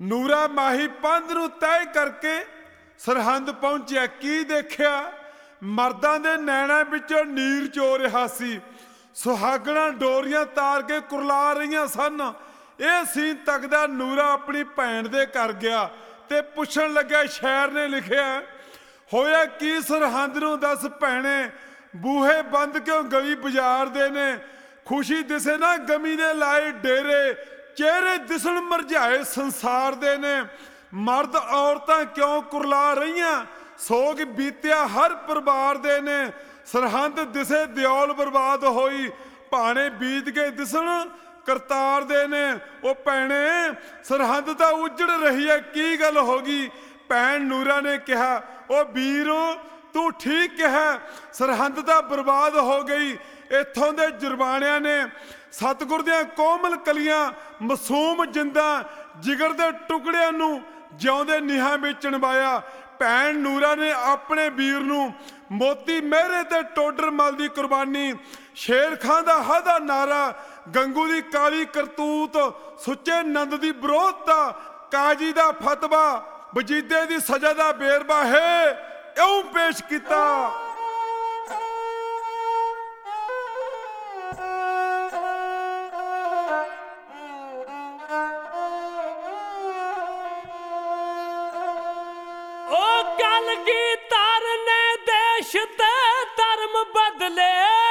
ਨੂਰਾ ਮਾਹੀ ਪੰਧ ਨੂੰ ਤੈਅ ਕਰਕੇ ਸਰਹੰਦ ਪਹੁੰਚਿਆ। ਕੀ ਦੇਖਿਆ? ਮਰਦਾਂ ਦੇ ਨੈਣਾਂ ਵਿੱਚੋਂ ਨੀਰ ਚੋ ਰਿਹਾ ਸੀ। ਸੁਹਾਗਣਾਂ ਡੋਰੀਆਂ ਤਾਰ ਕੇ ਕੁਰਲਾ ਰਹੀਆਂ ਸਨ। ਇਹ ਸੀਨ ਤੱਕਦਾ ਨੂਰਾ ਆਪਣੀ ਭੈਣ ਦੇ ਘਰ ਗਿਆ ਤੇ ਪੁੱਛਣ ਲੱਗਿਆ, ਸ਼ਾਇਰ ਨੇ ਲਿਖਿਆ, ਹੋਇਆ ਕੀ ਸਰਹੰਦ ਨੂੰ ਦੱਸ ਭੈਣੇ, ਬੂਹੇ ਬੰਦ ਕਿਉਂ ਗਲੀ ਬਾਜ਼ਾਰ ਦੇ ਨੇ, ਖੁਸ਼ੀ ਦਿਸੇ ਨਾ ਗਮੀ ਦੇ ਲਾਏ ਡੇਰੇ, ਚਿਹਰੇ ਦਿਸਣ ਮਰਝਾਏ ਸੰਸਾਰ ਦੇ ਨੇ, ਮਰਦ ਔਰਤਾਂ ਕਿਉਂ ਕੁਰਲਾ ਰਹੀਆਂ, ਸੋਗ ਬੀਤਿਆ ਹਰ ਪਰਿਵਾਰ ਦੇ ਨੇ, ਸਰਹੰਦ ਦਿਸੇ ਦਿਓਲ ਬਰਬਾਦ ਹੋਈ, ਭਾਣੇ ਬੀਤ ਕੇ ਦਿਸਣ ਕਰਤਾਰ ਦੇ ਨੇ। ਉਹ ਭੈਣੇ ਸਰਹੰਦ ਤਾਂ ਉਜੜ ਰਹੀ ਹੈ, ਕੀ ਗੱਲ ਹੋ ਗਈ? ਭੈਣ ਨੂਰਾ ਨੇ ਕਿਹਾ, ਉਹ ਵੀਰੋ ਤੂੰ ਠੀਕ ਕਿਹਾ, ਸਰਹੰਦ ਤਾਂ ਬਰਬਾਦ ਹੋ ਗਈ। ਇੱਥੋਂ ਦੇ ਜੁਰਬਾਣਿਆਂ ਨੇ ਸਤਿਗੁਰ ਦੀਆਂ ਕੋਮਲ ਕਲੀਆਂ, ਮਾਸੂਮ ਜਿੰਦਾਂ ਜਿਗਰ ਦੇ ਟੁਕੜਿਆਂ ਨੂੰ ਜਿਉਂਦੇ ਨੀਹਾਂ ਵਿੱਚ ਚਣਵਾਇਆ। ਭੈਣ ਨੂਰਾ ਨੇ ਆਪਣੇ ਵੀਰ ਨੂੰ ਮੋਤੀ ਮਹਿਰੇ ਤੇ ਟੋਡਰ ਮਲ ਦੀ ਕੁਰਬਾਨੀ, ਸ਼ੇਰ ਖਾਂ ਦਾ ਹਾਦਾ ਨਾਰਾ, ਗੰਗੂ ਦੀ ਕਾਲੀ ਕਰਤੂਤ, ਸੁੱਚੇ ਨੰਦ ਦੀ ਵਿਰੋਧਤਾ, ਕਾਜੀ ਦਾ ਫਤਵਾ, ਵਜੀਦੇ ਦੀ ਸਜ਼ਾ ਦਾ ਵੇਰਵਾ ਹੈ ਇਉਂ ਪੇਸ਼ ਕੀਤਾ। ਕਲਗੀਧਰ ਨੇ ਦੇਸ਼ ਤੇ ਧਰਮ ਬਦਲੇ,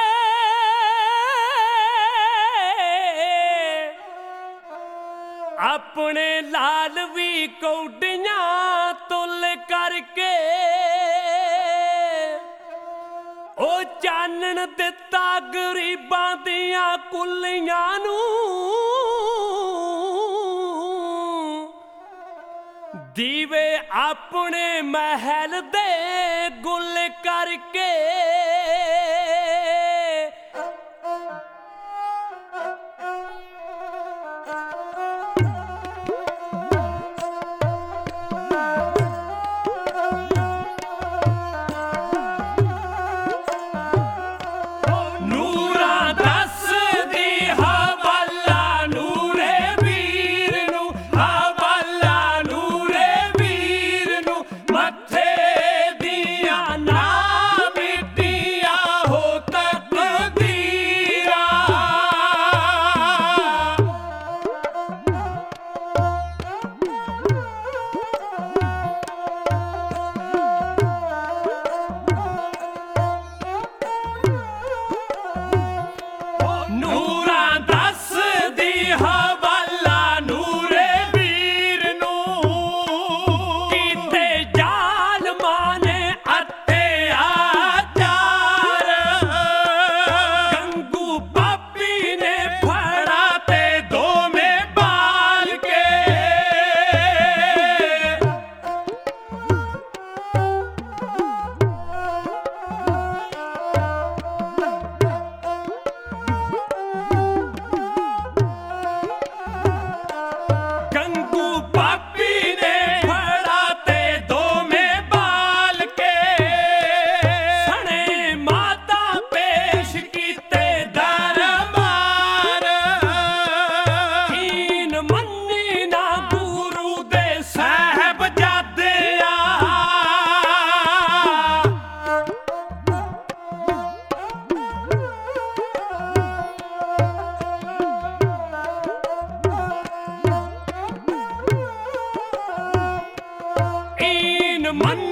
ਆਪਣੇ ਲਾਲ ਵੀ ਕੌਡੀਆਂ ਤੁਲ ਕਰਕੇ, ਉਹ ਚਾਨਣ ਦਿੱਤਾ ਗਰੀਬਾਂ ਦੀਆਂ ਕੁੱਲੀਆਂ ਨੂੰ, ਦੀਵੇ ਆਪਣੇ ਮਹਿਲ ਦੇ ਗੁੱਲ ਕਰਕੇ, मन